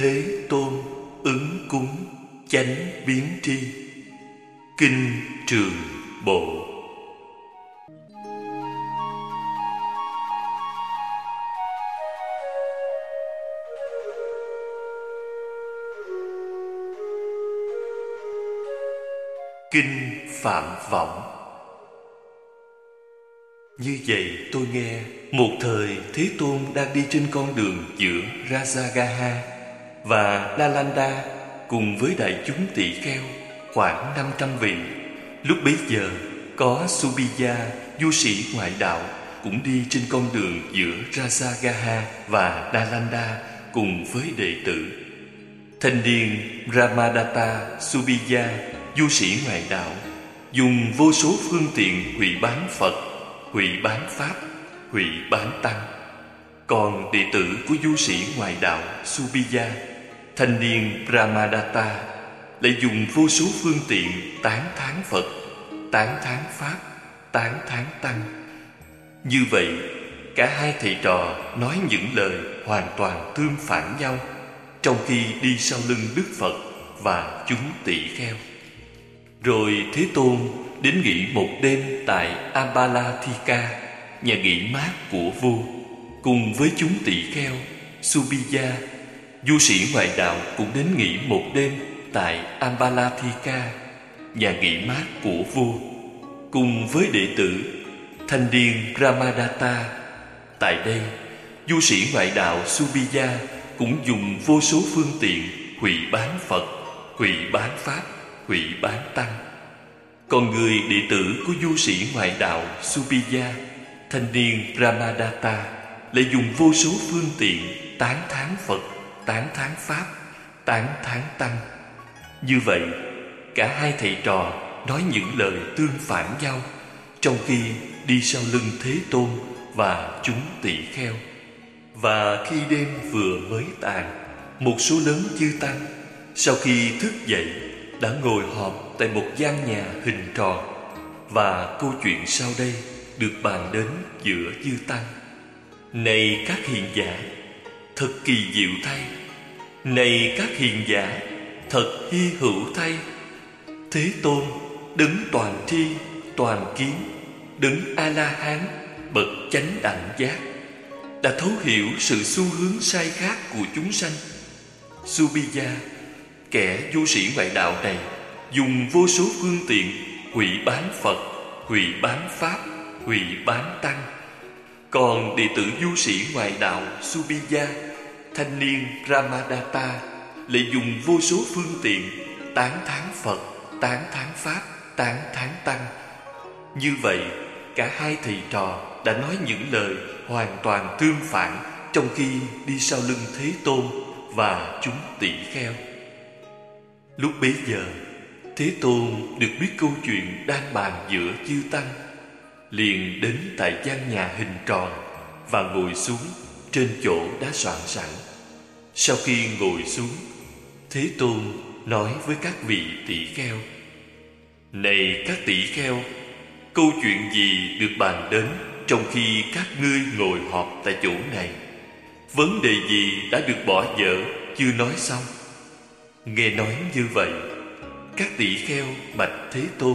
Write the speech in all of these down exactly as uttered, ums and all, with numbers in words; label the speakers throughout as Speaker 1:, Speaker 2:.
Speaker 1: Thế Tôn ứng cúng chánh biến tri. Kinh Trường Bộ. Kinh Phạm Võng. Như vậy tôi nghe, một thời Thế Tôn đang đi trên con đường giữa Rajagaha và Nalanda cùng với đại chúng tỳ kheo khoảng năm trăm vị. Lúc bấy giờ có Subhiya, du sĩ ngoại đạo, cũng đi trên con đường giữa Rajagaha và Nalanda cùng với đệ tử. Thanh niên Brahmadatta Subhiya, du sĩ ngoại đạo, dùng vô số phương tiện hủy bán Phật, hủy bán Pháp, hủy bán Tăng. Còn đệ tử của du sĩ ngoại đạo Subhiya, thanh niên Brahmadatta, lại dùng vô số phương tiện tán thán Phật, tán thán Pháp, tán thán Tăng. Như vậy, cả hai thầy trò nói những lời hoàn toàn tương phản nhau, trong khi đi sau lưng Đức Phật và chúng tỳ kheo. Rồi Thế Tôn đến nghỉ một đêm tại Ambalathika, nhà nghỉ mát của vua, cùng với chúng tỳ kheo. Subhiya, du sĩ ngoại đạo, cũng đến nghỉ một đêm tại Ambalathika, nhà nghỉ mát của vua, cùng với đệ tử thanh niên Brahmadatta. Tại đây, du sĩ ngoại đạo Subhiya cũng dùng vô số phương tiện hủy bán Phật, hủy bán Pháp, hủy bán Tăng. Còn người đệ tử của du sĩ ngoại đạo Subhiya, thanh niên Brahmadatta, lại dùng vô số phương tiện tán thán Phật, tán thán Pháp, tán thán Tăng. Như vậy, cả hai thầy trò nói những lời tương phản nhau, trong khi đi sau lưng Thế Tôn và chúng tỳ kheo. Và khi đêm vừa mới tàn, một số lớn chư tăng sau khi thức dậy đã ngồi họp tại một gian nhà hình tròn, và câu chuyện sau đây được bàn đến giữa chư tăng. Này các hiền giả, thật kỳ diệu thay! Này các hiền giả, thật hy hữu thay! Thế Tôn, đấng toàn tri, toàn kiến, đấng A-la-hán, bậc chánh đẳng giác, đã thấu hiểu sự xu hướng sai khác của chúng sanh. Subhiya, kẻ du sĩ ngoại đạo này, dùng vô số phương tiện hủy bán Phật, hủy bán Pháp, hủy bán Tăng. Còn đệ tử du sĩ ngoại đạo Subhiya, thanh niên Brahmadatta, lại dùng vô số phương tiện tán thán Phật, tán thán Pháp, tán thán Tăng. Như vậy, cả hai thầy trò đã nói những lời hoàn toàn tương phản, trong khi đi sau lưng Thế Tôn và chúng tỳ kheo. Lúc bấy giờ, Thế Tôn được biết câu chuyện đang bàn giữa chư tăng, liền đến tại gian nhà hình tròn và ngồi xuống trên chỗ đã soạn sẵn. Sau khi ngồi xuống, Thế Tôn nói với các vị tỷ kheo: Này các tỷ kheo, câu chuyện gì được bàn đến trong khi các ngươi ngồi họp tại chỗ này? Vấn đề gì đã được bỏ dở chưa nói xong? Nghe nói như vậy, các tỷ kheo bạch Thế Tôn: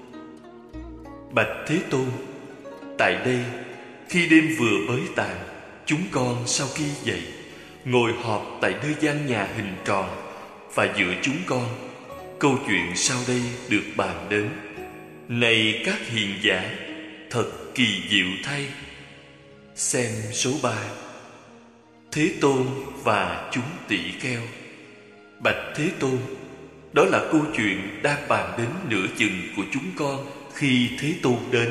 Speaker 1: Bạch Thế Tôn, tại đây, khi đêm vừa mới tàn, chúng con sau khi dậy ngồi họp tại nơi gian nhà hình tròn, và giữa chúng con, câu chuyện sau đây được bàn đến. Này các hiền giả, thật kỳ diệu thay! Xem số ba. Thế Tôn và chúng tỷ kheo. Bạch Thế Tôn, đó là câu chuyện đang bàn đến nửa chừng của chúng con khi Thế Tôn đến.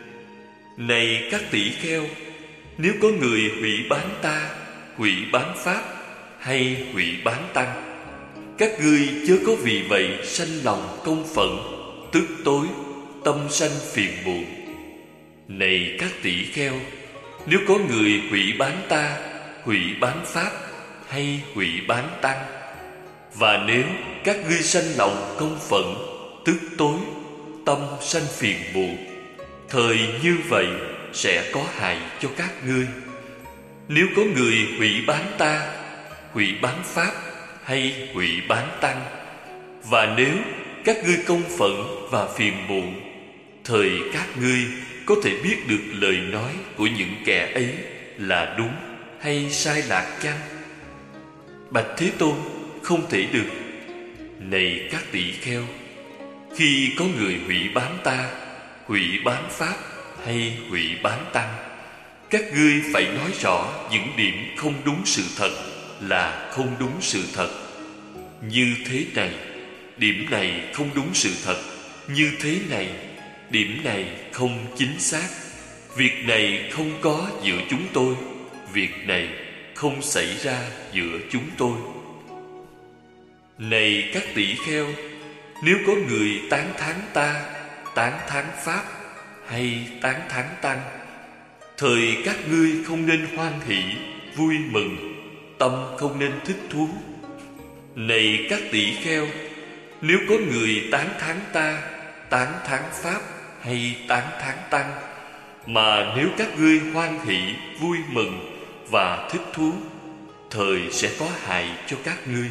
Speaker 1: Này các tỷ kheo, nếu có người hủy bán ta, hủy bán Pháp hay hủy bán Tăng, các ngươi chớ có vì vậy sanh lòng công phẫn, tức tối, tâm sanh phiền muộn. Này các tỷ kheo, nếu có người hủy bán ta, hủy bán Pháp hay hủy bán Tăng, và nếu các ngươi sanh lòng công phẫn, tức tối, tâm sanh phiền muộn, thời như vậy sẽ có hại cho các ngươi. Nếu có người hủy bán ta, hủy bán Pháp hay hủy bán tăng. Và nếu các ngươi công phẫn và phiền muộn, thời các ngươi có thể biết được lời nói của những kẻ ấy là đúng hay sai lạc chăng? Bạch Thế Tôn, không thể được. Này các tỷ kheo, khi có người hủy bán ta, hủy bán pháp hay hủy bán tăng, các ngươi phải nói rõ những điểm không đúng sự thật là không đúng sự thật. Như thế này, điểm này không đúng sự thật. Như thế này, điểm này không chính xác. Việc này không có giữa chúng tôi. Việc này không xảy ra giữa chúng tôi. Này các tỷ kheo, nếu có người tán thán ta, tán thán pháp hay tán thán tăng, thời các ngươi không nên hoan hỷ, vui mừng, tâm không nên thích thú. Này các tỷ kheo, nếu có người tán thán ta, tán thán pháp hay tán thán tăng, mà nếu các ngươi hoan hỷ, vui mừng và thích thú, thời sẽ có hại cho các ngươi.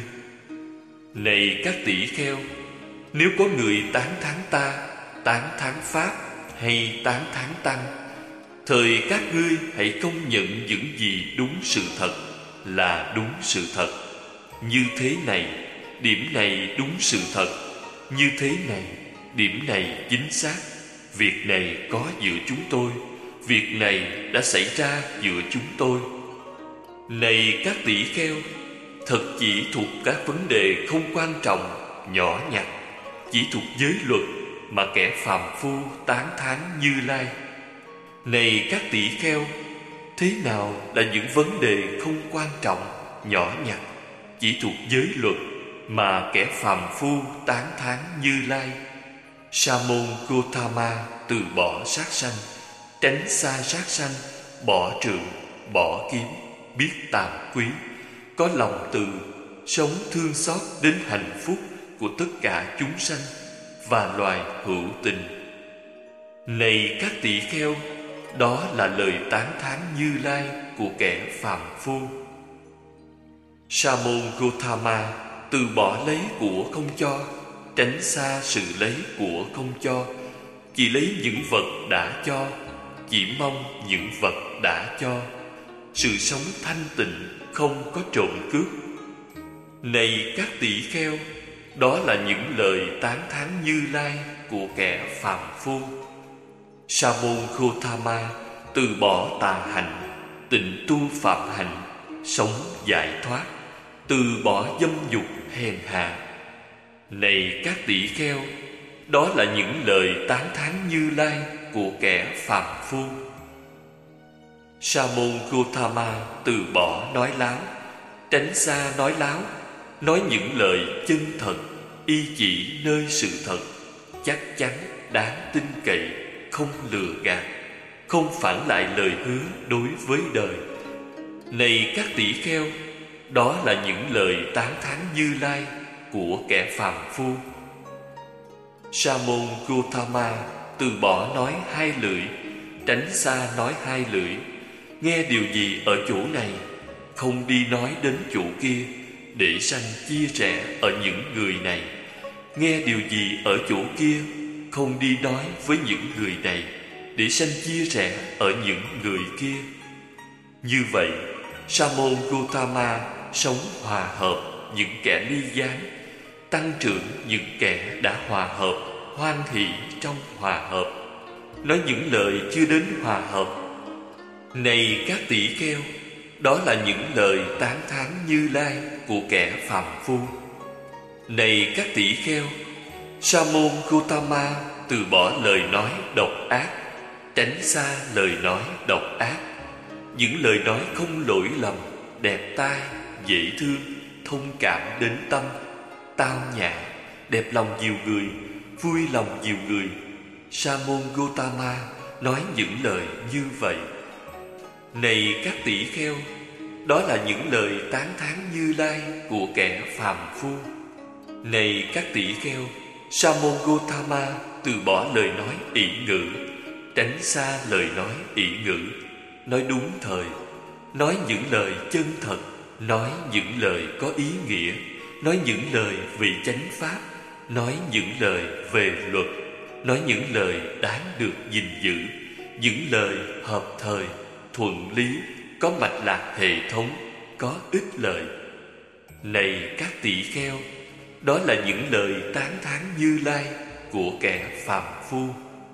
Speaker 1: Này các tỷ kheo, nếu có người tán thán ta, tán thán pháp hay tán thán tăng, thời các ngươi hãy công nhận những gì đúng sự thật là đúng sự thật. Như thế này, điểm này đúng sự thật. Như thế này, điểm này chính xác. Việc này có giữa chúng tôi. Việc này đã xảy ra giữa chúng tôi. Này các tỷ kheo, thật chỉ thuộc các vấn đề không quan trọng, nhỏ nhặt, chỉ thuộc giới luật mà kẻ phàm phu tán thán Như Lai. Này các tỷ kheo, thế nào là những vấn đề không quan trọng, nhỏ nhặt, chỉ thuộc giới luật mà kẻ phàm phu tán thán Như Lai? Sa môn Gotama từ bỏ sát sanh, tránh xa sát sanh, bỏ trượng, bỏ kiếm, biết tàm quý, có lòng từ, sống thương xót đến hạnh phúc của tất cả chúng sanh và loài hữu tình. Này các tỷ kheo, đó là lời tán thán Như Lai của kẻ phàm phu. Sa môn Gotama từ bỏ lấy của không cho, tránh xa sự lấy của không cho, chỉ lấy những vật đã cho, chỉ mong những vật đã cho. Sự sống thanh tịnh, không có trộm cướp. Này các tỷ kheo, đó là những lời tán thán Như Lai của kẻ phàm phu. Sa môn Gotama từ bỏ tà hành, tịnh tu phạm hạnh, sống giải thoát, từ bỏ dâm dục hèn hạ. Này các tỷ kheo, đó là những lời tán thán Như Lai của kẻ phàm phu. Sa môn Gotama từ bỏ nói láo, tránh xa nói láo, nói những lời chân thật, y chỉ nơi sự thật, chắc chắn, đáng tin cậy, không lừa gạt, không phản lại lời hứa đối với đời. Này các tỷ kheo, đó là những lời tán thán Như Lai của kẻ phàm phu. Sa môn Gotama từ bỏ nói hai lưỡi, tránh xa nói hai lưỡi, nghe điều gì ở chỗ này, không đi nói đến chỗ kia, để sanh chia rẽ ở những người này. Nghe điều gì ở chỗ kia, không đi nói với những người này, để sanh chia rẽ ở những người kia. Như vậy, Sa môn Gotama sống hòa hợp những kẻ ly gián, tăng trưởng những kẻ đã hòa hợp, hoan hỷ trong hòa hợp, nói những lời chưa đến hòa hợp. Này các tỷ kheo, đó là những lời tán thán Như Lai của kẻ phàm phu. Này các tỷ kheo, Sa môn Gotama từ bỏ lời nói độc ác, tránh xa lời nói độc ác, những lời nói không lỗi lầm, đẹp tai, dễ thương, thông cảm đến tâm, tao nhã, đẹp lòng nhiều người, vui lòng nhiều người. Sa môn Gotama nói những lời như vậy. Này các tỷ kheo, đó là những lời tán thán Như Lai của kẻ phàm phu. Này các tỷ kheo, Sa môn Gotama từ bỏ lời nói ỷ ngữ, tránh xa lời nói ỷ ngữ, nói đúng thời, nói những lời chân thật, nói những lời có ý nghĩa, nói những lời về chánh pháp, nói những lời về luật, nói những lời đáng được gìn giữ, những lời hợp thời, thuận lý, có mạch lạc hệ thống, có ích lợi. Này các tỷ kheo, đó là những lời tán thán Như Lai của kẻ phàm phu.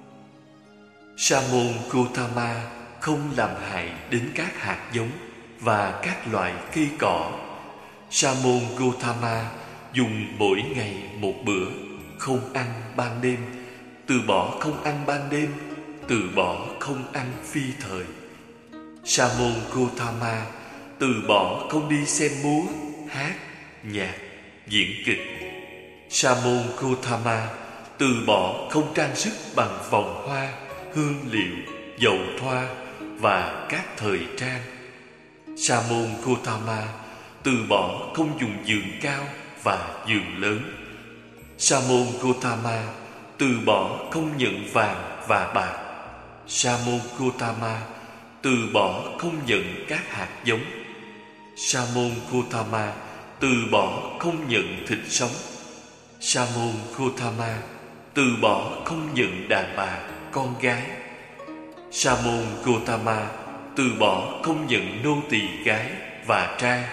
Speaker 1: Sa môn Gotama không làm hại đến các hạt giống và các loại cây cỏ. Sa môn Gotama dùng mỗi ngày một bữa, không ăn ban đêm, từ bỏ không ăn ban đêm, từ bỏ không ăn phi thời. Sa môn Gotama từ bỏ không đi xem múa, hát, nhạc, diễn kịch. Sa môn Gotama từ bỏ không trang sức bằng vòng hoa, hương liệu, dầu thoa và các thời trang. Sa môn Gotama từ bỏ không dùng giường cao và giường lớn. Sa môn Gotama từ bỏ không nhận vàng và bạc. Sa môn Gotama từ bỏ không nhận các hạt giống. Sa môn Gotama từ bỏ không nhận thịt sống. Sa môn Gotama từ bỏ không nhận đàn bà, con gái. Sa môn Gotama từ bỏ không nhận nô tỳ gái và trai.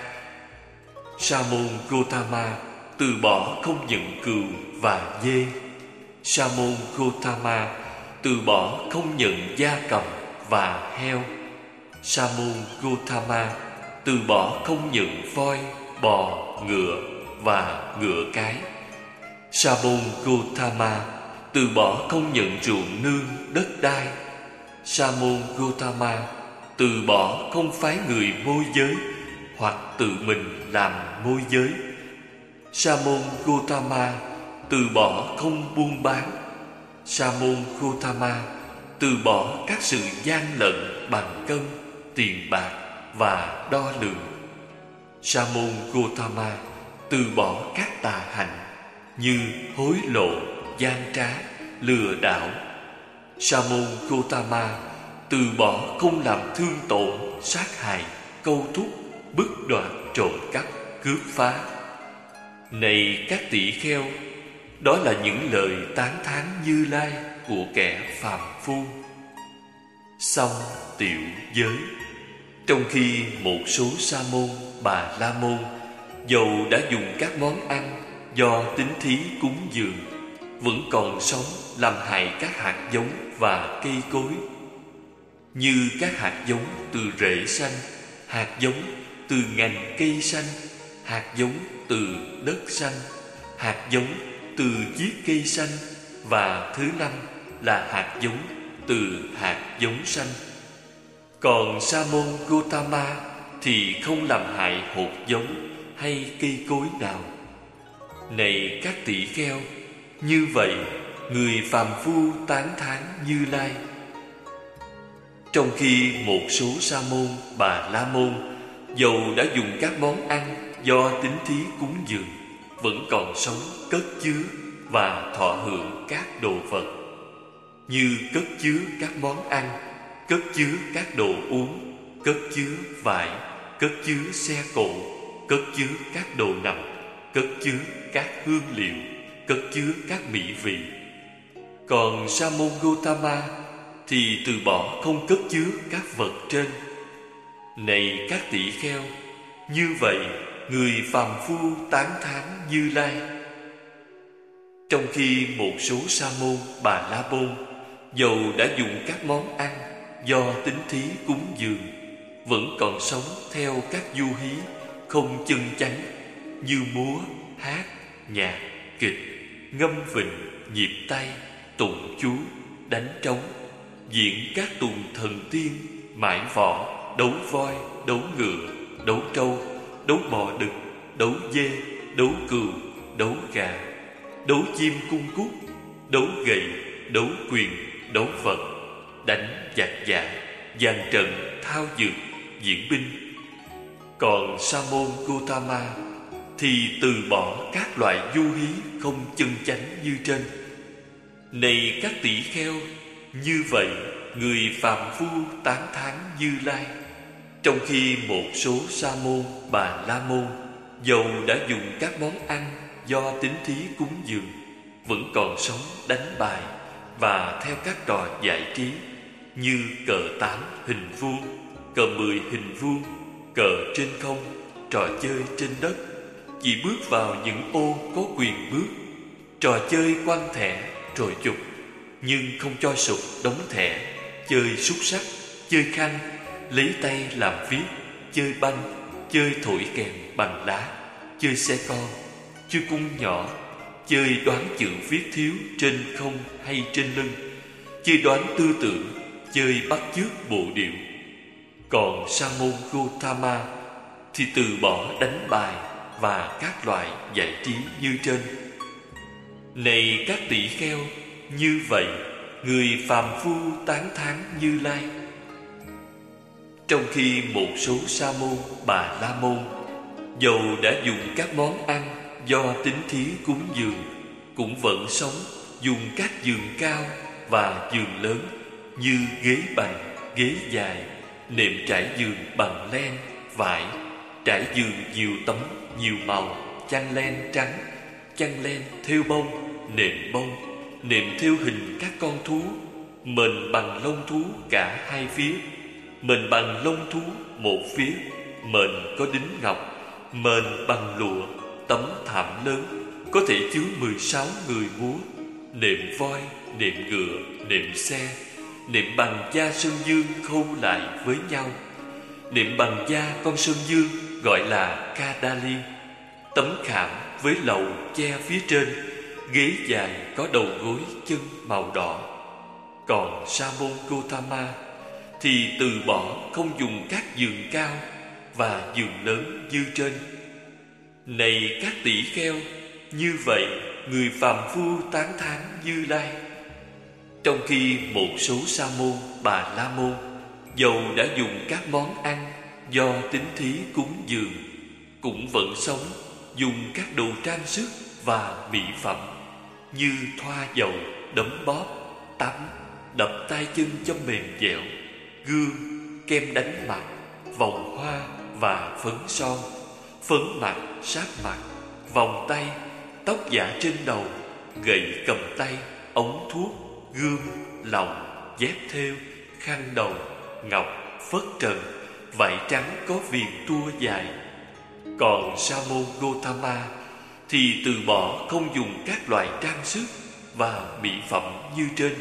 Speaker 1: Sa môn Gotama từ bỏ không nhận cừu và dê. Sa môn Gotama từ bỏ không nhận gia cầm và heo. Sa môn Gotama từ bỏ không nhận voi, bò, ngựa và ngựa cái. Sa môn Gotama từ bỏ không nhận ruộng nương, đất đai. Sa môn Gotama từ bỏ không phái người môi giới hoặc tự mình làm môi giới. Sa môn Gotama từ bỏ không buôn bán. Sa môn Gotama từ bỏ các sự gian lận bằng cân, tiền bạc và đo lường. Sa môn Gotama từ bỏ các tà hạnh như hối lộ, gian trá, lừa đảo. Sa môn Gotama từ bỏ không làm thương tổn, sát hại, câu thúc, bức đoạt, trộm cắp, cướp phá. Này các tỷ kheo, đó là những lời tán thán Như Lai của kẻ phàm phu. Xong tiểu giới. Trong khi một số sa môn, bà la môn dầu đã dùng các món ăn do tín thí cúng dường, vẫn còn sống làm hại các hạt giống và cây cối, như các hạt giống từ rễ xanh, hạt giống từ ngành cây xanh, hạt giống từ đất xanh, hạt giống từ chiếc cây xanh, và thứ năm là hạt giống từ hạt giống xanh. Còn sa môn Gotama thì không làm hại hột giống hay cây cối nào. Này các tỷ kheo, như vậy người phàm phu tán thán Như Lai. Trong khi một số sa môn, bà la môn dầu đã dùng các món ăn do tín thí cúng dường, vẫn còn sống cất chứa và thọ hưởng các đồ vật, như cất chứa các món ăn, cất chứa các đồ uống, cất chứa vải, cất chứa xe cộ, cất chứa các đồ nằm, cất chứa các hương liệu, cất chứa các mỹ vị. Còn sa môn Gotama thì từ bỏ không cất chứa các vật trên. Này các tỷ kheo, như vậy người phàm phu tán thán Như Lai. Trong khi một số sa môn, bà la môn dầu đã dùng các món ăn do tín thí cúng dường, vẫn còn sống theo các du hí không chân chánh, như múa, hát, nhạc, kịch, ngâm vịnh, nhịp tay, tụng chú, đánh trống, diễn các tuồng thần tiên, mãi võ, đấu voi, đấu ngựa, đấu trâu, đấu bò đực, đấu dê, đấu cừu, đấu gà, đấu chim cung cút, đấu gậy, đấu quyền, đấu vật, đánh giặc giả, dàn trận, thao dược, diễn binh. Còn sa môn Gotama thì từ bỏ các loại du hí không chân chánh như trên. Này các tỷ kheo, như vậy người phàm phu tán thán Như Lai. Trong khi một số sa môn, bà la môn dầu đã dùng các món ăn do tín thí cúng dường, vẫn còn sống đánh bài và theo các trò giải trí như cờ tám hình vuông, cờ mười hình vuông, cờ trên không, trò chơi trên đất. Chỉ bước vào những ô có quyền bước, trò chơi quăng thẻ rồi chụp, nhưng không cho sụp đóng thẻ, chơi xúc sắc, chơi khăn, lấy tay làm viết, chơi banh, chơi thổi kèn bằng lá, chơi xe con, chơi cung nhỏ, chơi đoán chữ viết thiếu trên không hay trên lưng, chơi đoán tư tưởng, chơi bắt chước bộ điệu. Còn Sa môn Gotama thì từ bỏ đánh bài và các loại giải trí như trên. Này các tỷ kheo, như vậy người phàm phu tán thán Như Lai. Trong khi một số sa môn bà la môn dầu đã dùng các món ăn do tín thí cúng dường, cũng vẫn sống dùng các giường cao và giường lớn như ghế bành, ghế dài, nệm trải giường bằng len, vải, trải giường nhiều tấm, nhiều màu, chăn len trắng, chăn len thêu bông, nệm bông, nệm thêu hình các con thú, mền bằng lông thú cả hai phía, mền bằng lông thú một phía, mền có đính ngọc, mền bằng lụa, tấm thảm lớn, có thể chứa mười sáu người múa, nệm voi, nệm ngựa, nệm xe, nệm bằng da sơn dương khâu lại với nhau. Nệm bằng da con sơn dương gọi là Kadali, tấm khảm với lầu che phía trên, ghế dài có đầu gối chân màu đỏ. Còn Sa môn Gotama thì từ bỏ không dùng các giường cao và giường lớn như trên. Này các tỷ kheo, như vậy người phàm phu tán thán Như Lai. Trong khi một số sa môn bà la môn dầu đã dùng các món ăn do tín thí cúng dường, cũng vẫn sống dùng các đồ trang sức và mỹ phẩm như thoa dầu, đấm bóp, tắm, đập tay chân cho mềm dẻo, gương, kem đánh mặt, vòng hoa và phấn son, phấn mặt, sáp mặt, vòng tay, tóc giả trên đầu, gậy cầm tay, ống thuốc, gươm, lòng, dép thêu, khăn đầu, ngọc, phất trần, vải trắng có viền tua dài. Còn Sa môn Gotama thì từ bỏ không dùng các loại trang sức và mỹ phẩm như trên.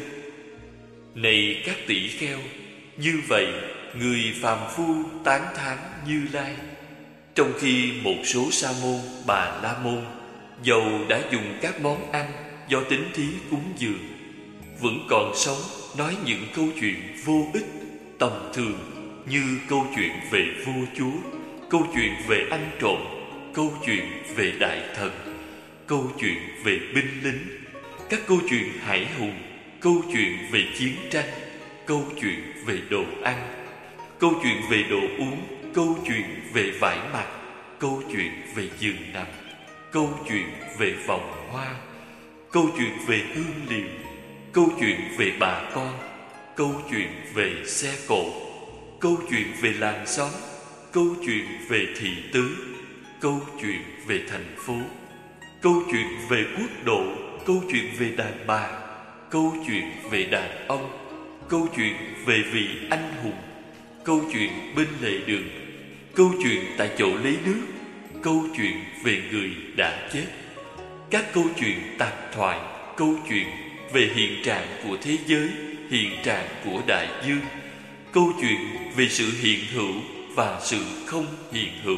Speaker 1: Này các tỷ kheo, như vậy người phàm phu tán thán Như Lai. Trong khi một số sa môn bà la môn dầu đã dùng các món ăn do tín thí cúng dường, vẫn còn sống nói những câu chuyện vô ích, tầm thường, như câu chuyện về vua chúa, câu chuyện về ăn trộm, câu chuyện về đại thần, câu chuyện về binh lính, các câu chuyện hải hùng, câu chuyện về chiến tranh, câu chuyện về đồ ăn, câu chuyện về đồ uống, câu chuyện về vải mặc, câu chuyện về giường nằm, câu chuyện về vòng hoa, câu chuyện về hương liệu, câu chuyện về bà con, câu chuyện về xe cộ, câu chuyện về làng xóm, câu chuyện về thị tứ, câu chuyện về thành phố, câu chuyện về quốc độ, câu chuyện về đàn bà, câu chuyện về đàn ông, câu chuyện về vị anh hùng, câu chuyện bên lề đường, câu chuyện tại chỗ lấy nước, câu chuyện về người đã chết, các câu chuyện tạp thoại, câu chuyện về hiện trạng của thế giới, hiện trạng của đại dương, câu chuyện về sự hiện hữu và sự không hiện hữu.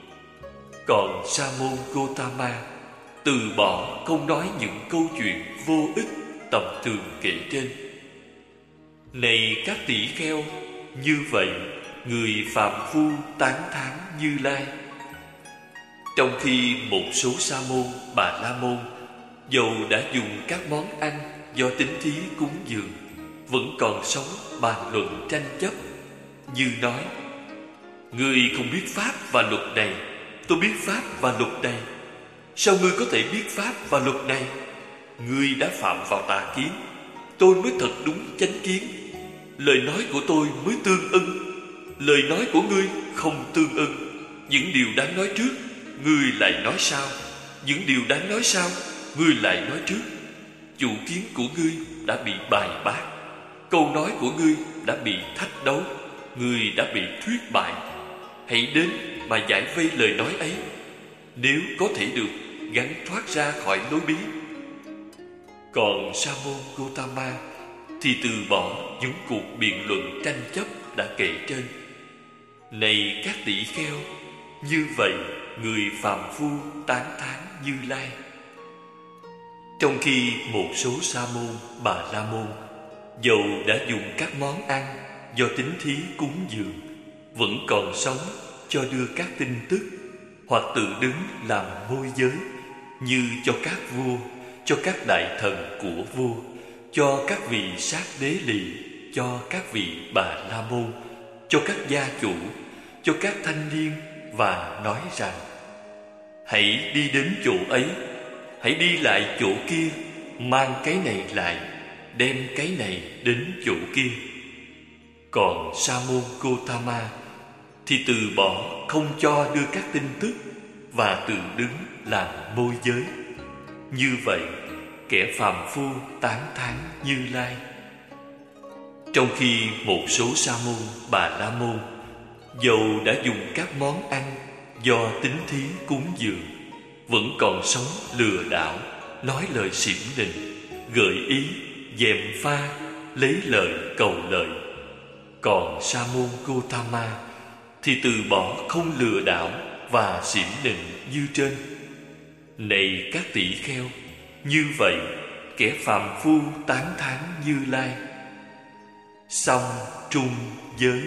Speaker 1: Còn Sa môn Gotama từ bỏ không nói những câu chuyện vô ích tầm thường kể trên. Này các tỷ kheo, như vậy người phàm phu tán thán Như Lai. Trong khi một số sa môn bà la môn dầu đã dùng các món ăn do tín thí cúng dường, vẫn còn sống bàn luận tranh chấp, như nói: ngươi không biết pháp và luật này, tôi biết pháp và luật này. Sao ngươi có thể biết pháp và luật này? Ngươi đã phạm vào tà kiến, tôi mới thật đúng chánh kiến. Lời nói của tôi mới tương ưng, lời nói của ngươi không tương ưng. Những điều đáng nói trước ngươi lại nói sao? Những điều đáng nói sao, ngươi lại nói trước? Chủ kiến của ngươi đã bị bài bác, câu nói của ngươi đã bị thách đấu, ngươi đã bị thuyết bại. Hãy đến mà giải vây lời nói ấy, nếu có thể được gắng thoát ra khỏi lối bí. Còn Sa môn Gotama thì từ bỏ những cuộc biện luận tranh chấp đã kể trên. Này các tỷ kheo, như vậy người phàm phu tán thán Như Lai. Trong khi một số sa môn, bà la môn dầu đã dùng các món ăn do tín thí cúng dường, vẫn còn sống cho đưa các tin tức, hoặc tự đứng làm môi giới, như cho các vua, cho các đại thần của vua, cho các vị sát đế lì, cho các vị bà la môn, cho các gia chủ, cho các thanh niên, và nói rằng: hãy đi đến chỗ ấy, hãy đi lại chỗ kia, mang cái này lại, đem cái này đến chỗ kia. Còn Sa môn Gotama thì từ bỏ không cho đưa các tin tức, và tự đứng làm môi giới. Như vậy, kẻ phàm phu tán thán Như Lai. Trong khi một số sa môn, bà la môn dầu đã dùng các món ăn do tín thí cúng dường, vẫn còn sống lừa đảo, nói lời xỉm nịnh, gợi ý, gièm pha, lấy lời cầu lợi. Còn Sa môn Gotama thì từ bỏ không lừa đảo và xỉm nịnh như trên. Này các tỷ kheo, như vậy kẻ phàm phu tán thán Như Lai. Song trung giới.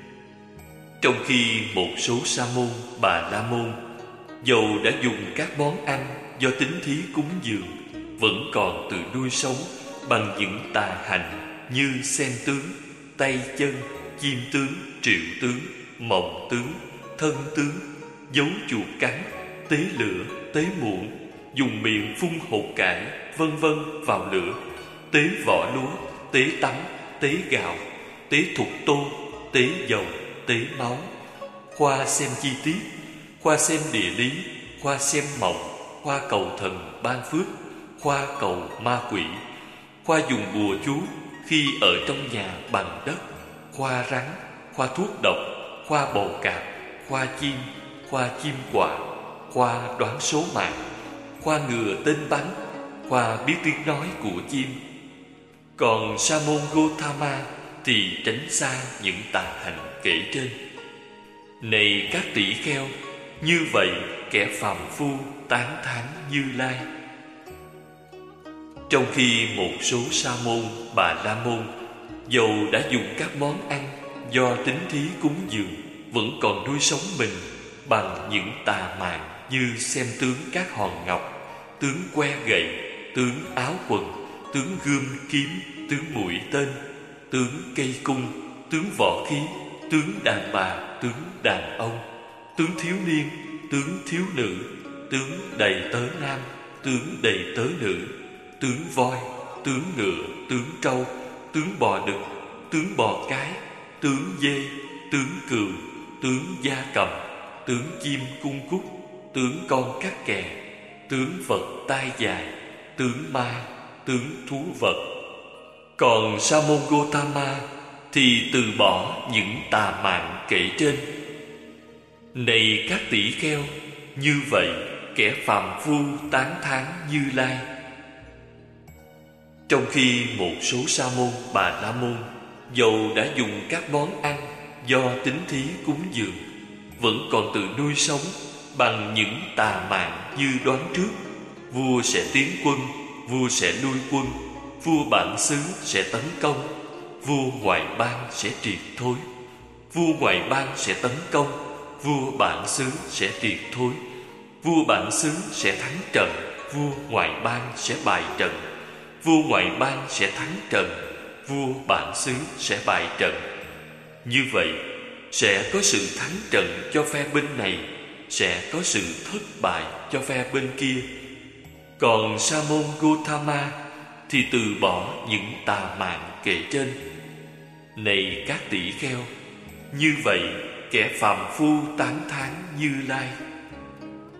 Speaker 1: Trong khi một số sa môn, bà la môn dầu đã dùng các món ăn do tín thí cúng dường, vẫn còn tự nuôi sống bằng những tà hành như xem tướng, tay chân, chim tướng, triệu tướng, mộng tướng, thân tướng, dấu chuột cắn, tế lửa, tế muỗng, dùng miệng phun hột cải, vân vân vào lửa, tế vỏ lúa, tế tắm, tế gạo, tế thục tô, tế dầu, tế máu, khoa xem chi tiết, khoa xem địa lý, khoa xem mộng, khoa cầu thần ban phước, khoa cầu ma quỷ, khoa dùng bùa chú khi ở trong nhà bằng đất, khoa rắn, khoa thuốc độc, khoa bầu cạp, khoa chim, khoa chim quạ, khoa đoán số mạng, khoa ngừa tên bắn, khoa biết tiếng nói của chim. Còn Sa môn Gotama thì tránh xa những tà hành kể trên. Này các tỷ kheo, như vậy kẻ phàm phu tán thán Như Lai. Trong khi một số sa môn, bà la môn dầu đã dùng các món ăn do tín thí cúng dường, vẫn còn nuôi sống mình bằng những tà mạn như xem tướng các hòn ngọc, tướng que gậy, tướng áo quần, tướng gươm kiếm, tướng mũi tên, tướng cây cung, tướng võ khí, tướng đàn bà, tướng đàn ông, tướng thiếu niên, tướng thiếu nữ, tướng đầy tớ nam, tướng đầy tớ nữ, tướng voi, tướng ngựa, tướng trâu, tướng bò đực, tướng bò cái, tướng dê, tướng cừu, tướng gia cầm, tướng chim cung cúc, tướng con cắt kè, tướng vật tai dài, tướng ma, tướng thú vật. Còn Sa môn Gotama thì từ bỏ những tà mạn kể trên. Này các tỷ kheo, như vậy kẻ phàm phu tán thán Như Lai. Trong khi một số sa môn, bà la môn dầu đã dùng các món ăn do tín thí cúng dường, vẫn còn tự nuôi sống bằng những tà mạn như đoán trước: vua sẽ tiến quân, vua sẽ lui quân, vua bản xứ sẽ tấn công, vua ngoại bang sẽ triệt thối, vua ngoại bang sẽ tấn công, vua bản xứ sẽ triệt thối, vua bản xứ sẽ thắng trận, vua ngoại bang sẽ bại trận, vua ngoại bang sẽ thắng trận, vua bản xứ sẽ bại trận. Như vậy sẽ có sự thắng trận cho phe bên này, sẽ có sự thất bại cho phe bên kia. Còn Sa môn Gotama thì từ bỏ những tà mạn kể trên. Này các tỷ kheo, như vậy kẻ phàm phu tán thán Như Lai.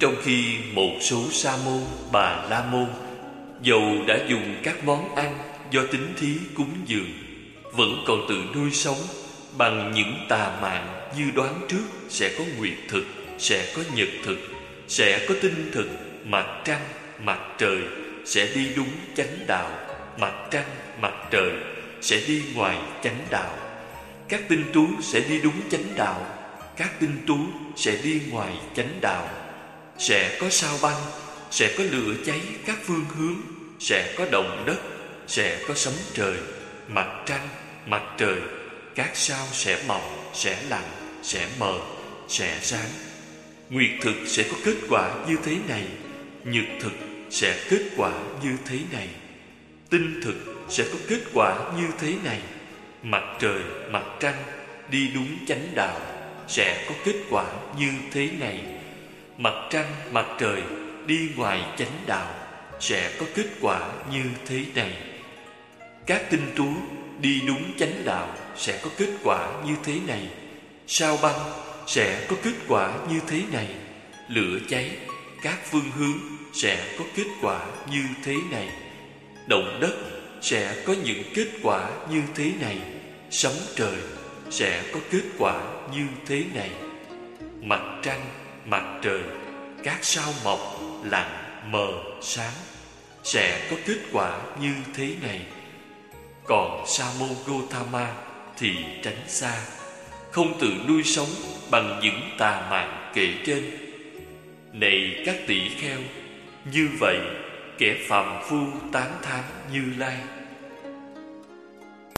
Speaker 1: Trong khi một số sa môn, bà la môn dầu đã dùng các món ăn do tín thí cúng dường, vẫn còn tự nuôi sống bằng những tà mạng như đoán trước sẽ có nguyệt thực, sẽ có nhật thực, sẽ có tinh thực, mặt trăng, mặt trời sẽ đi đúng chánh đạo, mặt trăng, mặt trời sẽ đi ngoài chánh đạo. Các tinh tú sẽ đi đúng chánh đạo, các tinh tú sẽ đi ngoài chánh đạo. Sẽ có sao băng, sẽ có lửa cháy các phương hướng, sẽ có động đất, sẽ có sấm trời, mặt trăng, mặt trời. Các sao sẽ mọc, sẽ lặn, sẽ mờ, sẽ sáng. Nguyệt thực sẽ có kết quả như thế này, nhật thực sẽ kết quả như thế này, tinh thực sẽ có kết quả như thế này. Mặt trời, mặt trăng đi đúng chánh đạo sẽ có kết quả như thế này. Mặt trăng, mặt trời đi ngoài chánh đạo sẽ có kết quả như thế này. Các tinh tú đi đúng chánh đạo sẽ có kết quả như thế này. Sao băng sẽ có kết quả như thế này. Lửa cháy các phương hướng sẽ có kết quả như thế này. Động đất sẽ có những kết quả như thế này. Sấm trời sẽ có kết quả như thế này. Mặt trăng, mặt trời, các sao mọc, lặn, mờ, sáng sẽ có kết quả như thế này. Còn Sa môn Gotama thì tránh xa, không tự nuôi sống bằng những tà mạng kể trên. Này các tỷ kheo, như vậy kẻ phàm phu tán thán Như Lai